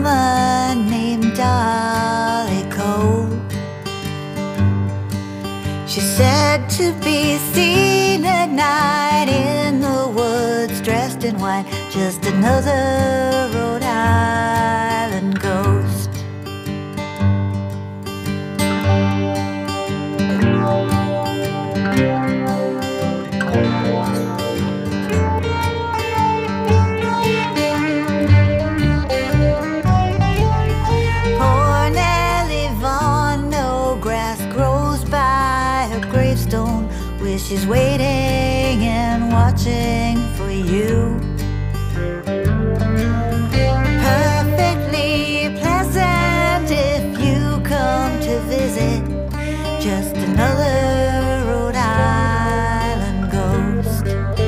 woman named Dolly Cole. She's said to be seen at night in the woods, dressed in white, just another Rhode Island ghost. Poor Nellie Vaughan, no grass grows by her gravestone, where she's waiting and watching for you. Perfectly pleasant if you come to visit, just another Rhode Island ghost.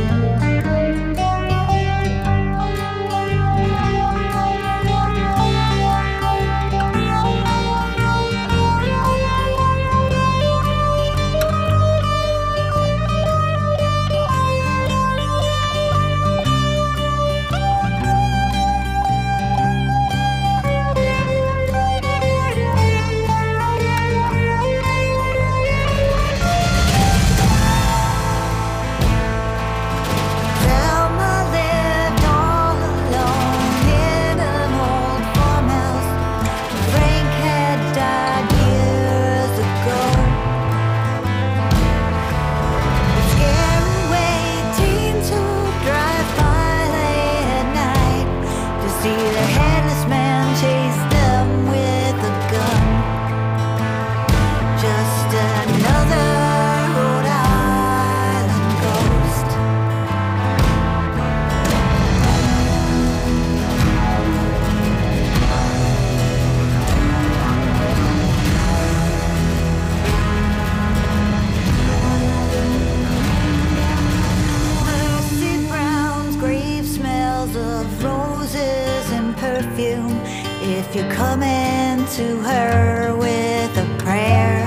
If you're coming to her with a prayer.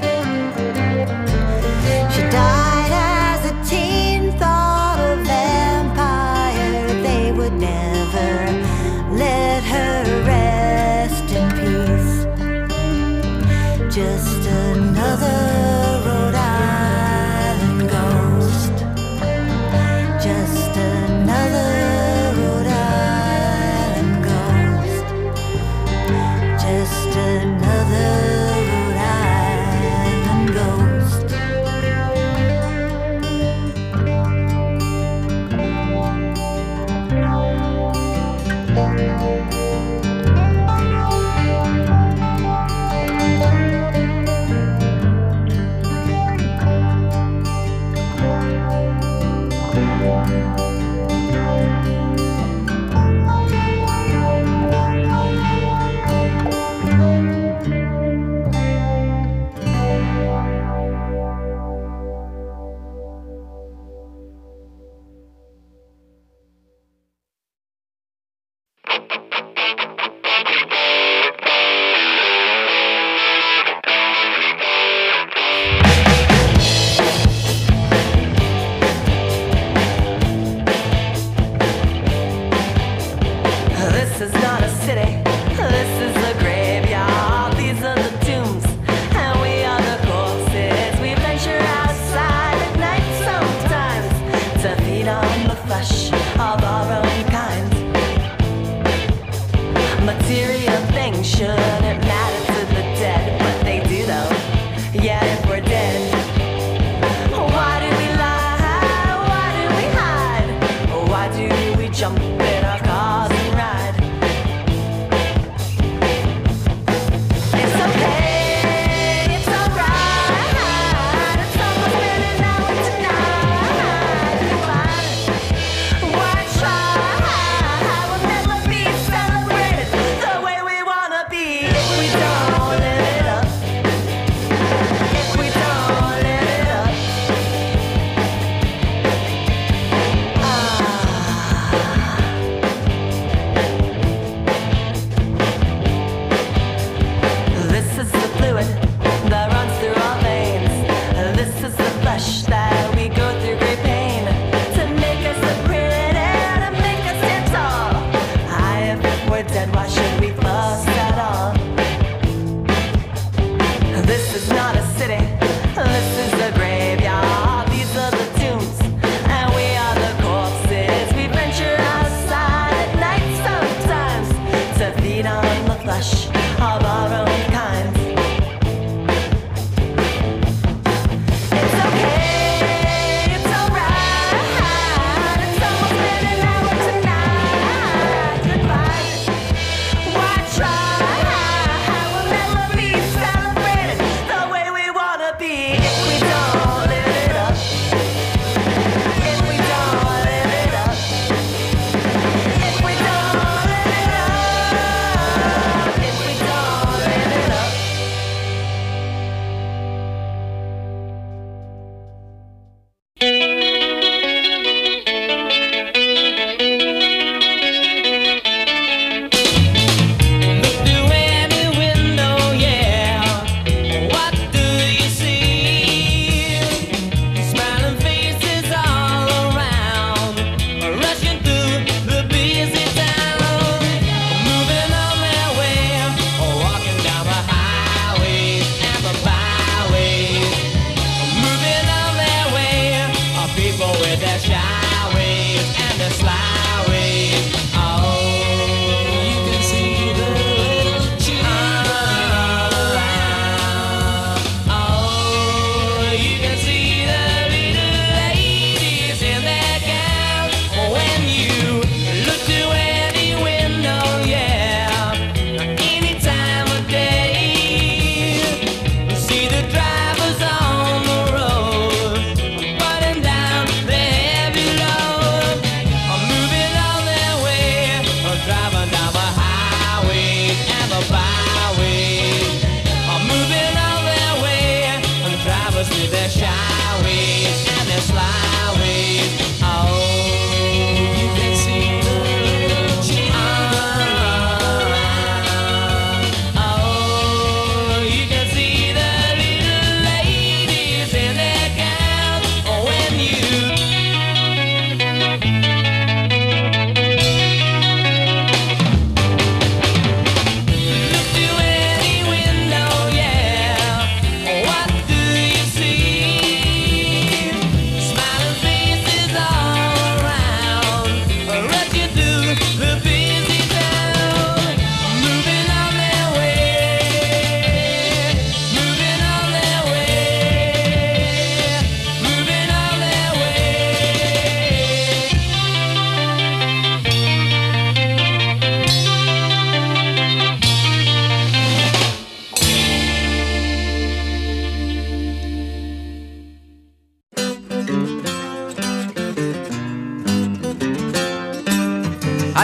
She died as a teen, thought a vampire. They would never let her rest in peace. Just another Rhode Island ghost. Just another Rhode Island ghost. Just another Rhode Island.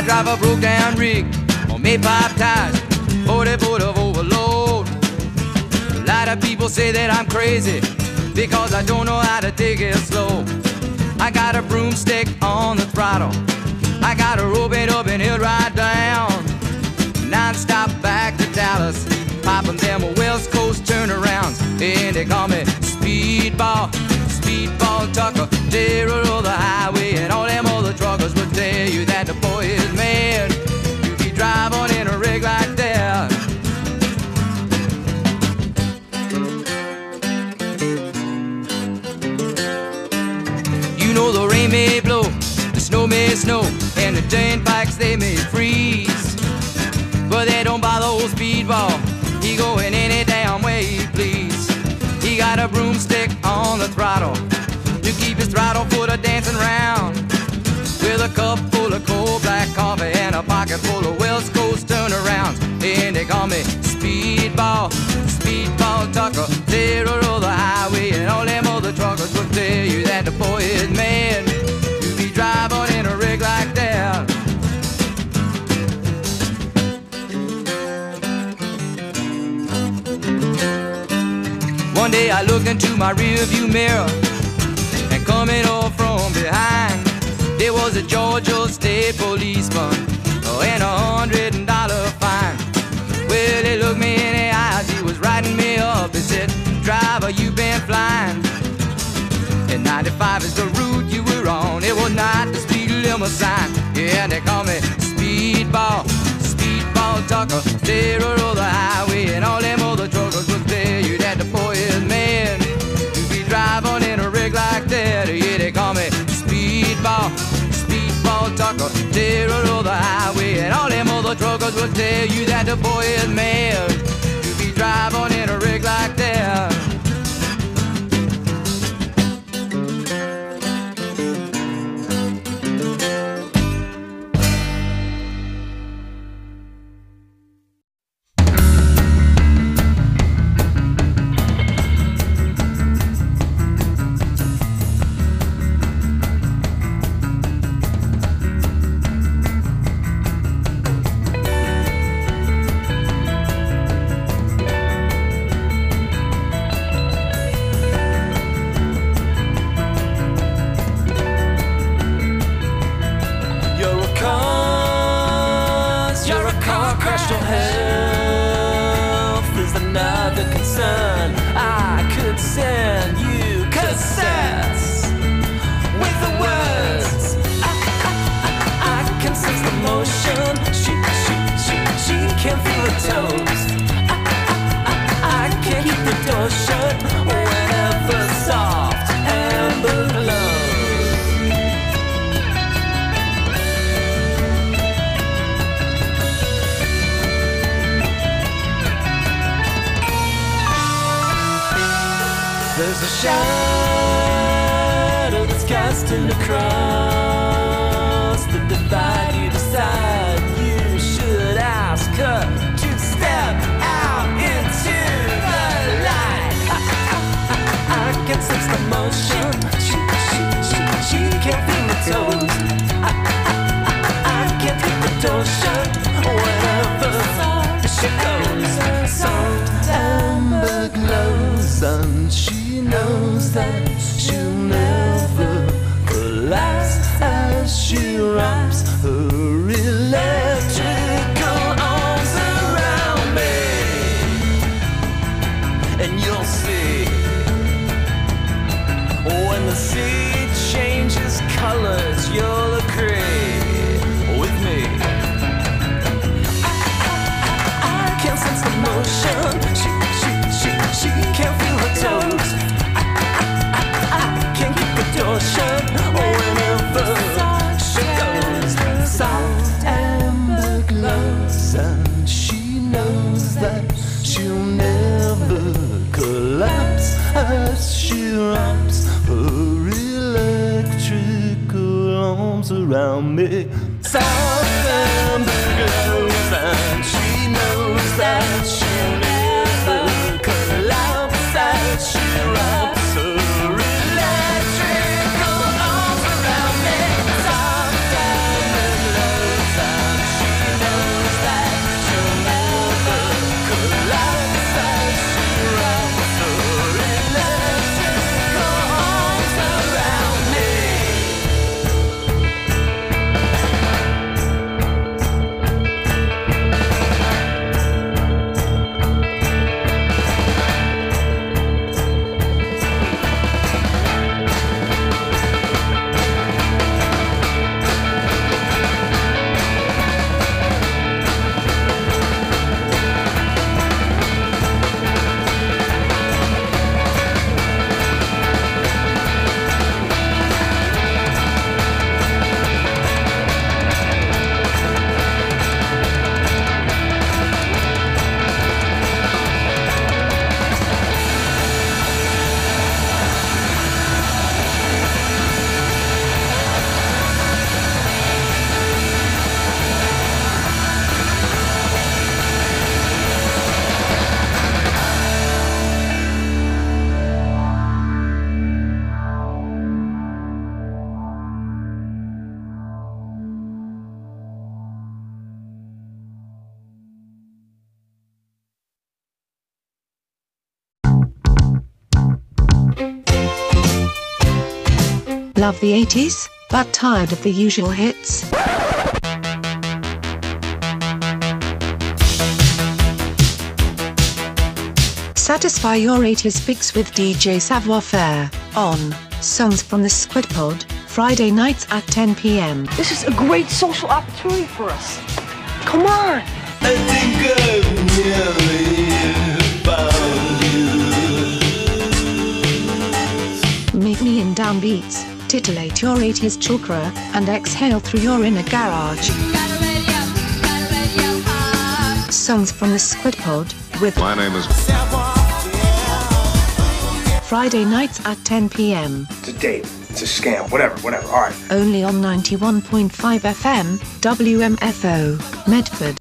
drive a broke down rig on made pipe tires, 40 foot of overload. A lot of people say that I'm crazy because I don't know how to take it slow. I got a broomstick on the throttle, I got a rope it up and he'll ride down. Non-stop back to Dallas, popping them West Coast turnarounds. And they call me Speedball, Speedball Tucker, terror of the highway. And all them other truckers will tell you that the boy is mad. You be driving in a rig like that. You know the rain may blow, the snow may snow, and the turnpikes they may freeze, but they don't bother old Speedball. He going any damn way he please. He got a broomstick on the throttle to keep his throttle foot a dancing round, with a cup full of cold black coffee and a pocket full of West Coast turnarounds. And they call me Speedball, Speedball Tucker, terror of the highway. And all them other truckers will tell you that the boy is mad. You be driving in a rig like that. One day I looked into my rearview mirror, and coming up from behind, there was a Georgia State policeman and $100 fine. Well, he looked me in the eyes, he was writing me up. He said, driver, you been flying, and 95 is the route you were on. It was not the speed limit sign. Yeah, they call me Speedball, Speedball Tucker, terror of the highway. And all them other truckers will tell you that the boy is mad. You be driving in a rig like that. Yeah, they call me Speedball, Speedball Tucker, terror of the highway. And all them other truckers will tell you that the boy is mad. You be driving in a rig like that. There's a shadow that's casting across the divide. You decide you should ask her to step out into the light. I can sense the motion. She can't feel the toes. I can't keep the door shut whenever she goes. Soft amber glows, and she knows that she'll never collapse as she wraps her electrical arms around me. And you'll see when the sea changes colors, you'll agree with me. I can sense the motion. She can't feel her toes. I can't keep the door shut whenever she goes. Soft amber glows, and she knows that she'll never collapse as she wraps her electrical arms around me. Soft amber glows, and she knows that she'll never collapse as she wraps her electrical arms around me. Soft amber glows, and Love the 80s, but tired of the usual hits? Satisfy your 80s fix with DJ Savoir Faire on Songs from the Squid Pod, Friday nights at 10 p.m. This is a great social opportunity for us. Come on! I think I've nearly found you. Meet me in downbeats, titillate your 80s chakra, and exhale through your inner garage. Songs from the Squid Pod with My name is Friday nights at 10 p.m. It's a date. It's a scam. Whatever. All right. Only on 91.5 FM, WMFO, Medford.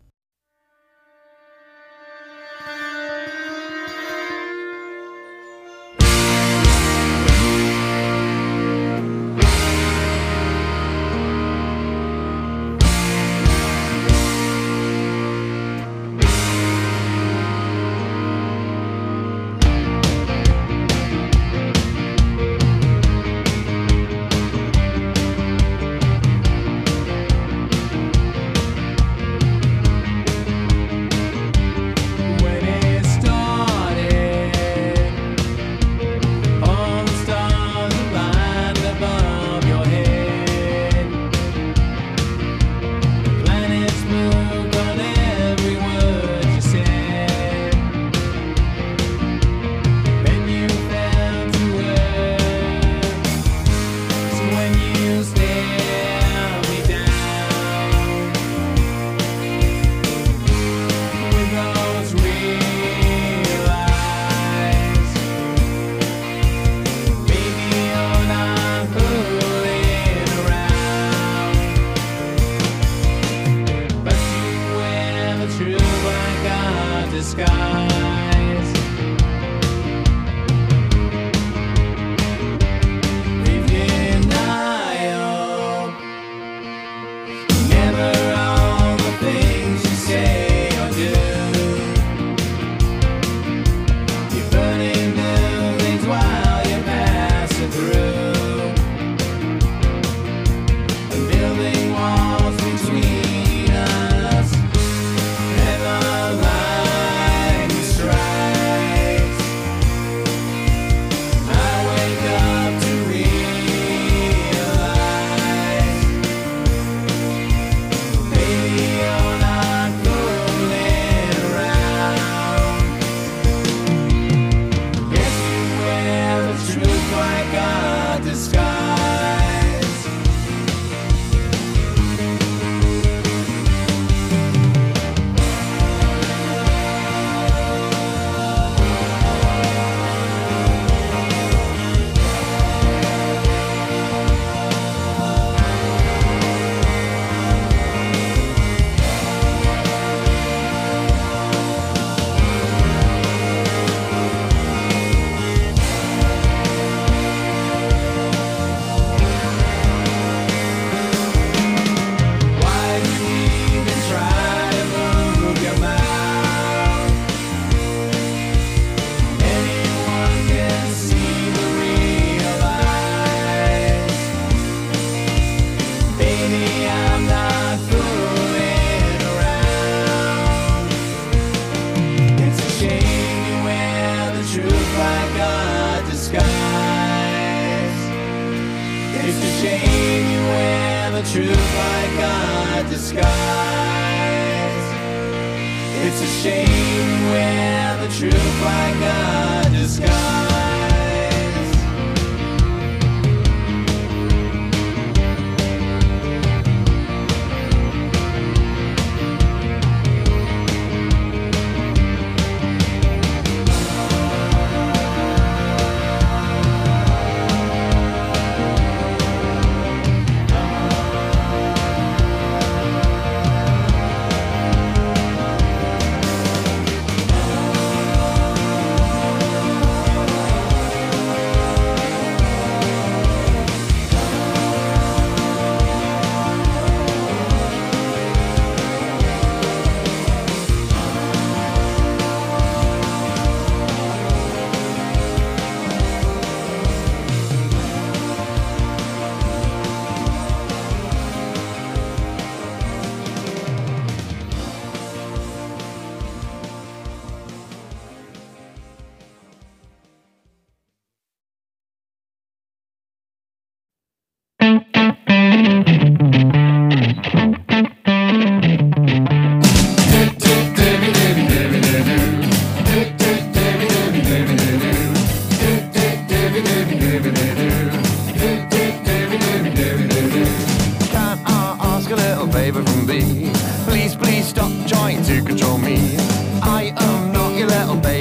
It's a shame you wear the truth like a disguise.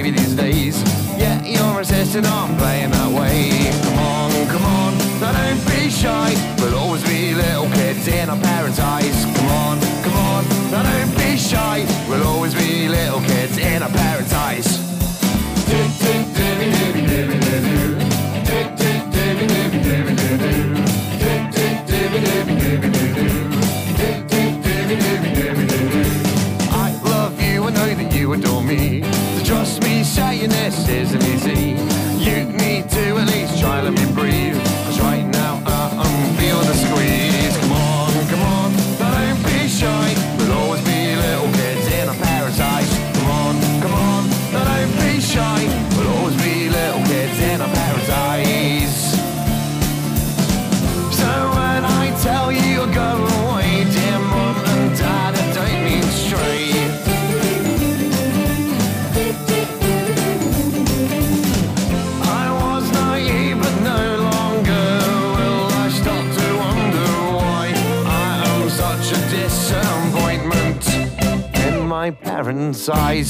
baby these days. Yeah, you're insisting on playing that way. Come on, now don't be shy. We'll always be little kids in our parents' eyes. Come on, now don't be shy. We'll always be little kids in our parents' eyes. I love you, I know that you adore me. So trust me, saying this isn't easy. You need to at least try, let me breathe. 'Cause right now I'm feeling the squeeze. Come on, now don't be shy. We'll always be little kids in our parents' eyes. Come on, now don't be shy. We'll always be little kids in our parents' eyes. So when I tell you to go away, dear mum and dad, I don't mean straight. I was naive but no longer will I stop to wonder why I am such a disappointment in my parents' eyes.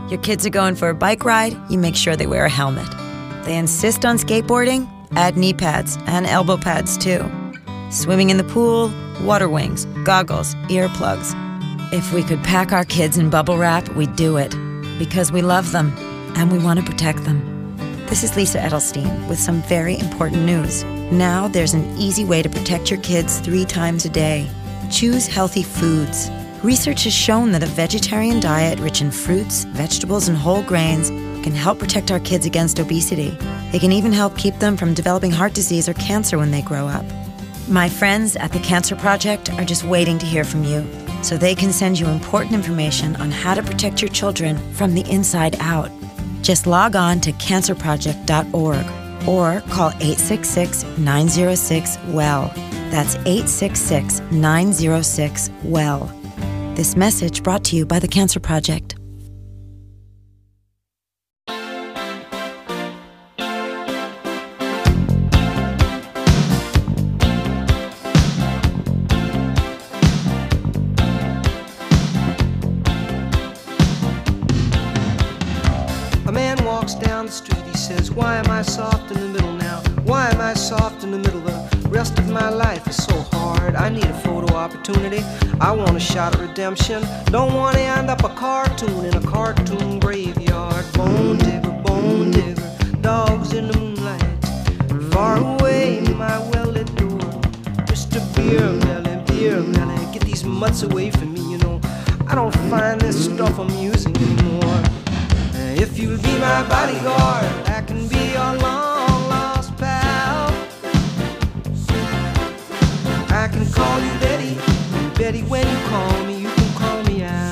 Your kids are going for a bike ride, you make sure they wear a helmet. They insist on skateboarding, add knee pads and elbow pads too. Swimming in the pool, water wings, goggles, earplugs. If we could pack our kids in bubble wrap, we'd do it. Because we love them and we want to protect them. This is Lisa Edelstein with some very important news. Now there's an easy way to protect your kids 3 times a day. Choose healthy foods. Research has shown that a vegetarian diet rich in fruits, vegetables, and whole grains can help protect our kids against obesity. It can even help keep them from developing heart disease or cancer when they grow up. My friends at the Cancer Project are just waiting to hear from you, so they can send you important information on how to protect your children from the inside out. Just log on to cancerproject.org or call 866-906-WELL. That's 866-906-WELL. This message brought to you by the Cancer Project. A man walks down the street, he says, why am I soft in the middle now? Why am I soft in the middle? The rest of my life is so hard. I need a photo opportunity. I want a shot at redemption. Don't want to end up a cartoon in a cartoon graveyard. Bone digger, dogs in the moonlight. Far away, my well-lit door. Mr. Beer Melly, get these mutts away from me, you know. I don't find this stuff amusing anymore. If you'll be my bodyguard, I can be your long-lost pal. I can call you Betty, and Betty, when you call me, you can call me out.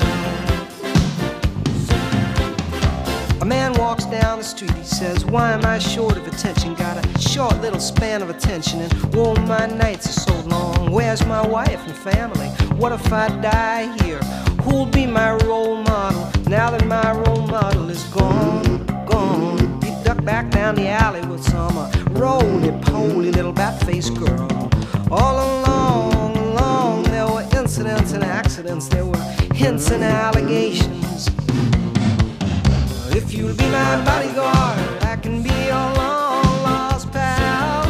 A man walks down the street, he says, why am I short of attention? Got a short little span of attention, and whoa, my nights are so long. Where's my wife and family? What if I die here? Who'll be my role model now that my role model is gone? He ducked back down the alley with some roly-poly little bat-faced girl. All along, there were incidents and accidents, there were hints and allegations. If you'll be my bodyguard, I can be your long-lost pal.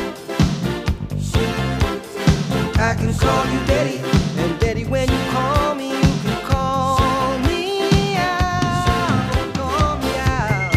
I can call you Betty, and Betty, when you call me, you can call me out, call me out.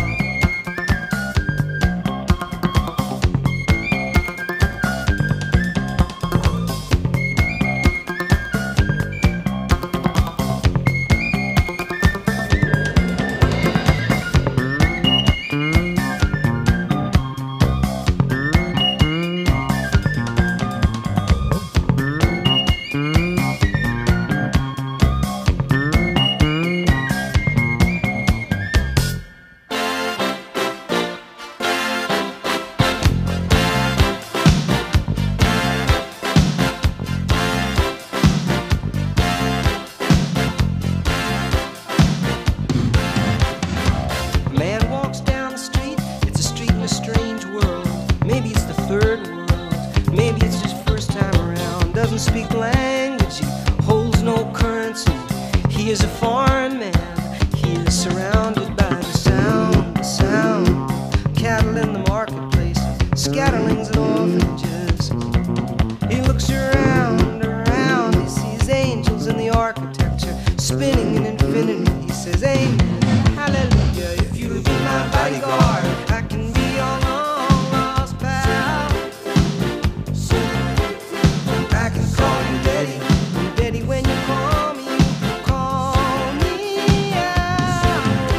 Speak language, he holds no currency. He is a foreign man. He is surrounded by the sound. Cattle in the marketplace, scatterlings and orphanages. He looks around, he sees angels in the architecture, spinning in infinity. He says, amen, hallelujah. If you'll be my bodyguard, I can be your long-lost pal. I can call you Betty, and Betty, when you call me, you can call me out,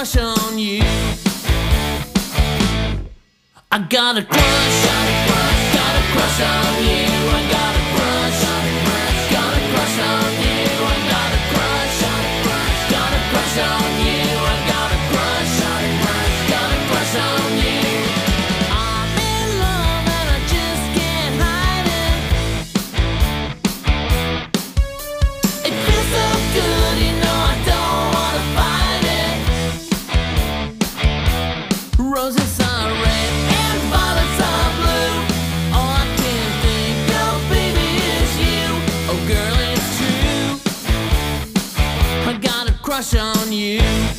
crush on you. I got a crush, got a crush on you. I got a crush, got a crush on you. I got a crush, got a crush on you. I got a crush, got a crush on you. I'm in love and I just can't hide it. It feels so good, you know I don't wanna fight it. Roses are red and violets are blue. All I can think of, baby, is you. Oh girl, it's true, I got a crush on you.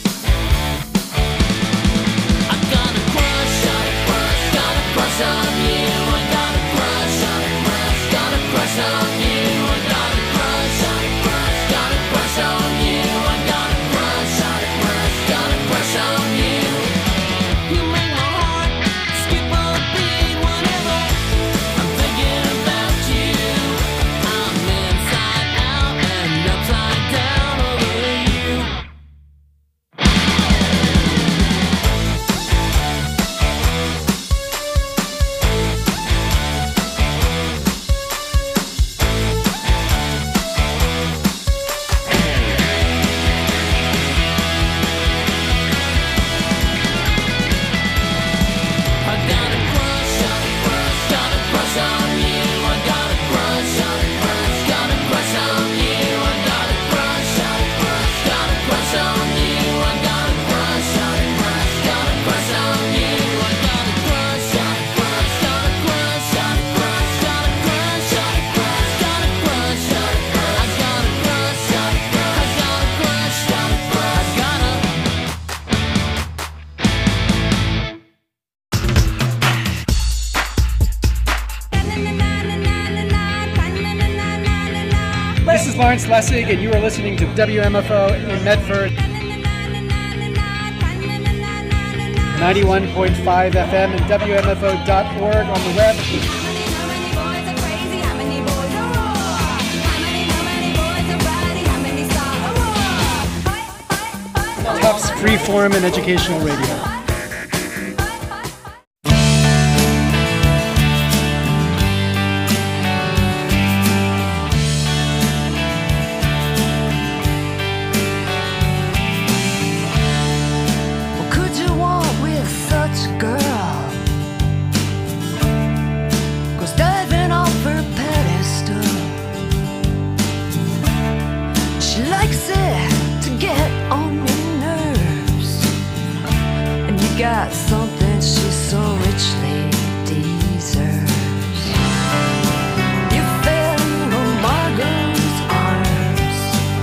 I got a crush, got a crush on you. I got a crush, got a crush on you. I got a crush, got a crush on you. I got a crush, got a crush on you. You make my heart skip a beat whenever I'm thinking about you. I'm inside out and upside down over you. I got a crush, got a crush on you. I got a crush, got a crush on you. I got a crush, got a crush on you. I got a crush, got a crush on you. I got a crush, got a crush, got a crush, got a crush, got a crush, got a crush. I got a crush, I got a crush, got a crush, I got a. This is Lawrence Lessig, and you are listening to WMFO in Medford. 91.5 FM and WMFO.org on the web. Tufts Freeform and Educational Radio. What could you want with such a girl? 'Cause diving off her pedestal, she likes it to get on your nerves. And you got something she so richly deserves. You fell in Margot's arms,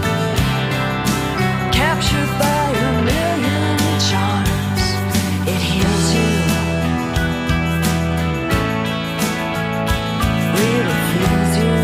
captured by a million charms. It heals you, really feels you.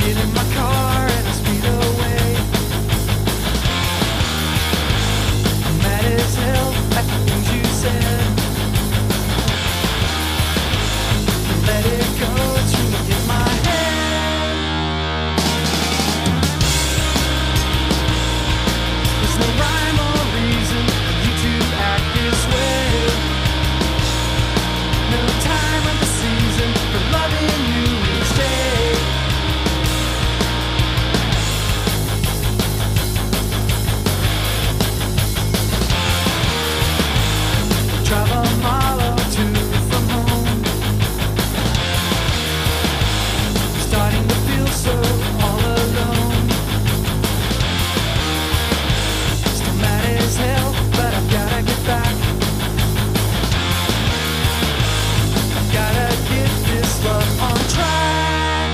Get in my car and I speed away. I'm mad as hell at the things you said. Let it go, it's really in my head. There's no rhyme or reason for you to act this way. No time of the season for loving you each day. Drive a mile or two from home, starting to feel so all alone. Still mad as hell, but I've gotta get back. I've gotta get this love on track.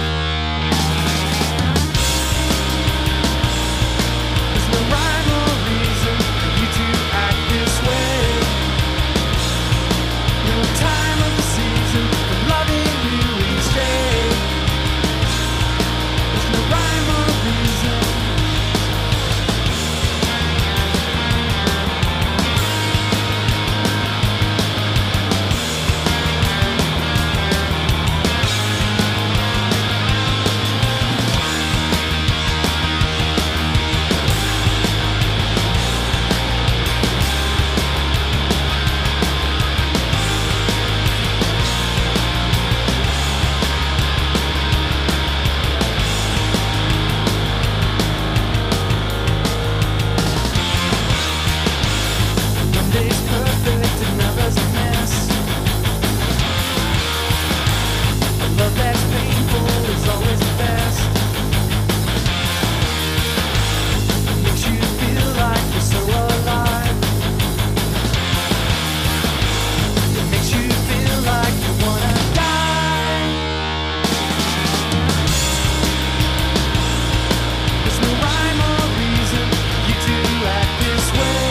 There's no rhyme or reason for you to act this way. No time of the season for loving you each day. There's no rhyme or reason. One day's perfect, another's a mess. A love that's painful is always the best. It makes you feel like you're so alive. It makes you feel like you wanna die. There's no rhyme or reason for you to act this way.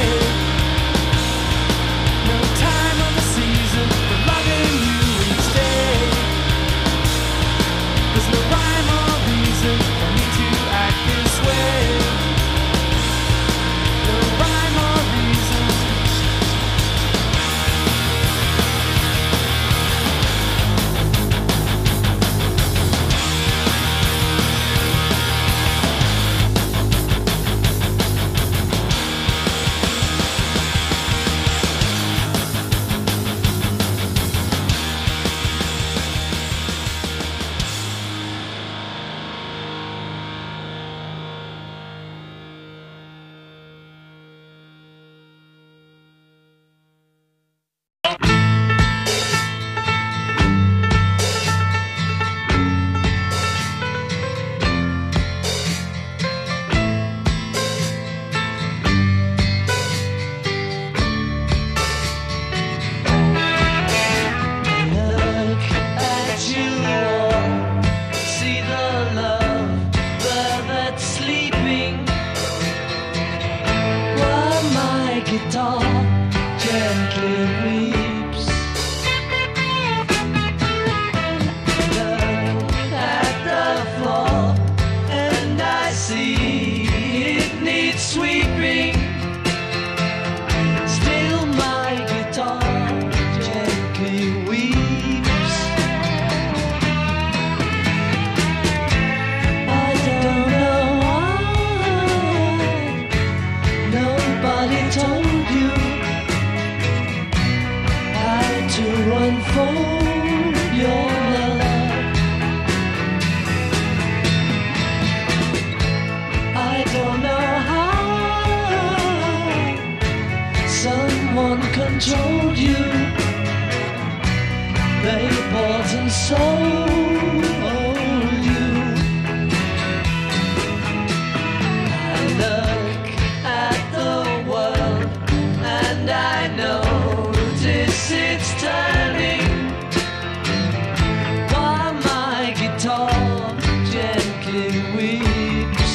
No time of the season for loving you each day. There's no rhyme or reason for me to act this way. No rhyme or reason. Look at you all, see the love that's sleeping. While my guitar gently weeps. Look at the floor and I see it needs sweeping. Still my guitar gently weeps. I don't know why nobody told you how to unfold your love. I don't know how someone controlled you. They bought and sold you. I look at the world and I notice it's turning. While my guitar gently weeps.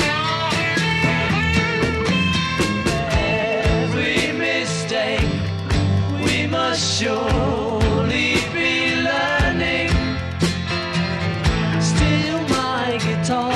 Every mistake we must surely be learning. Still my guitar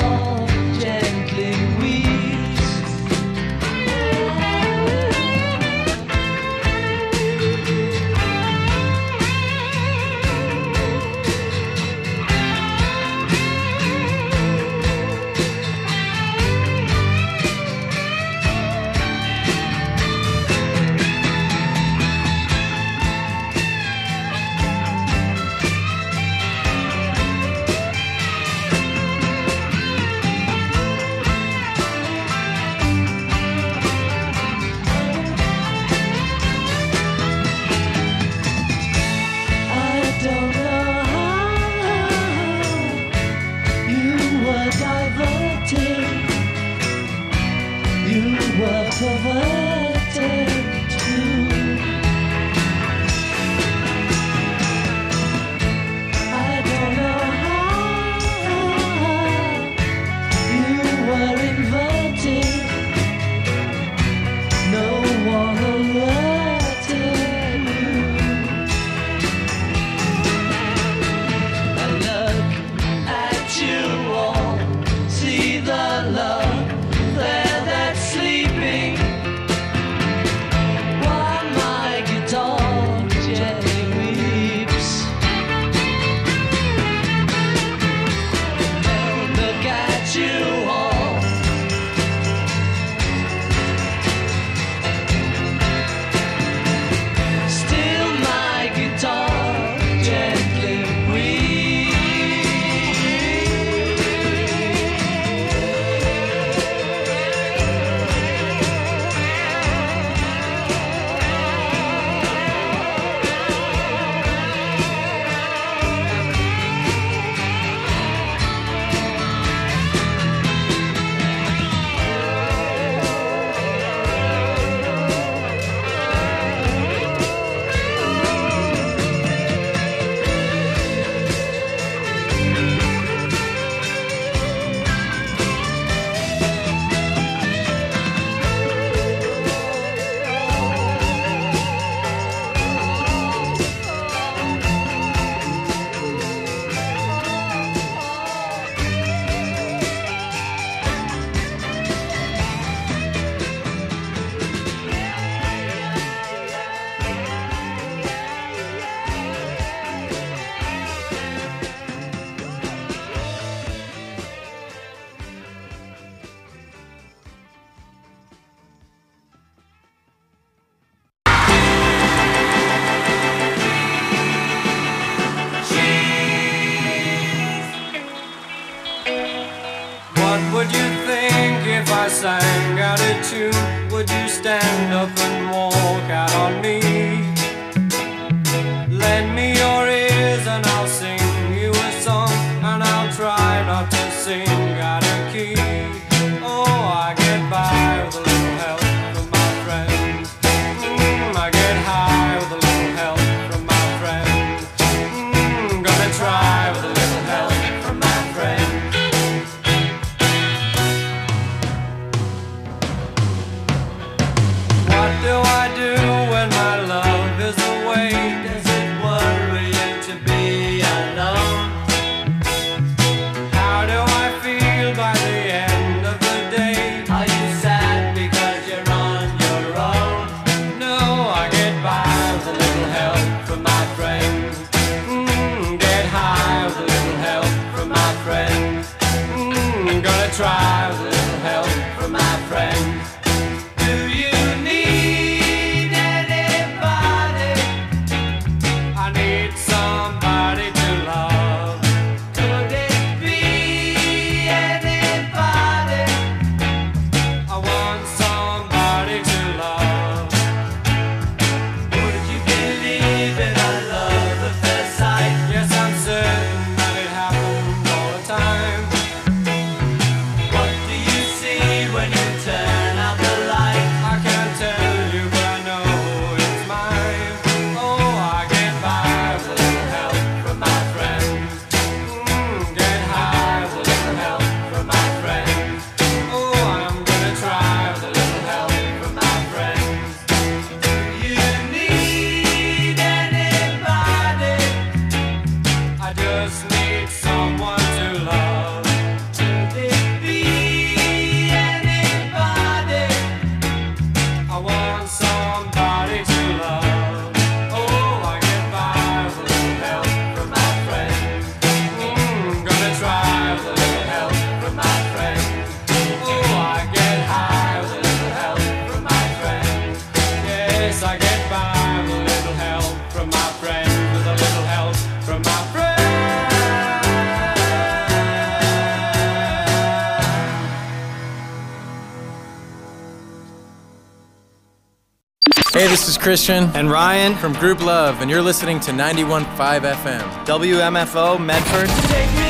Would you think if I sang out a tune? Would you stand up and walk out on me? Lend me your ears and I'll sing you a song, and I'll try not to sing out of key. Oh, I get by with a little help from my friends. I get high with a little help from my friends. Gonna try with a little help from my friends. What do I do when my love is away? Does it worry you to be alone? How do I feel by the end of the day? Are you sad because you're on your own? No, I get by with a little help from my friends. Get high with a little help from my friends. Gonna try with a little help from my friends. Do you need anybody? I need somebody to love. Could it be anybody? I want somebody to love. Would you believe it? I love at first sight. Yes, I'm certain that it happens all the time. What do you see when you turn out the light? I can't tell you, but I know it's mine. Oh, I get by with a little help from my friends. Get high with a little help from my friends. Oh, I'm gonna try with a little help from my friends. Do you need anybody? I just need someone to love. Could it be anybody? I want somebody to love. Oh, I get by with a little help from my friends. Gonna try with a little help from my friends. Oh, I get high with a little help from my friends. Yes, I get by with a little help from my friends. With a little help from my friends. Hey, this is Christian and Ryan from Group Love, and you're listening to 91.5 FM. WMFO Medford. Take me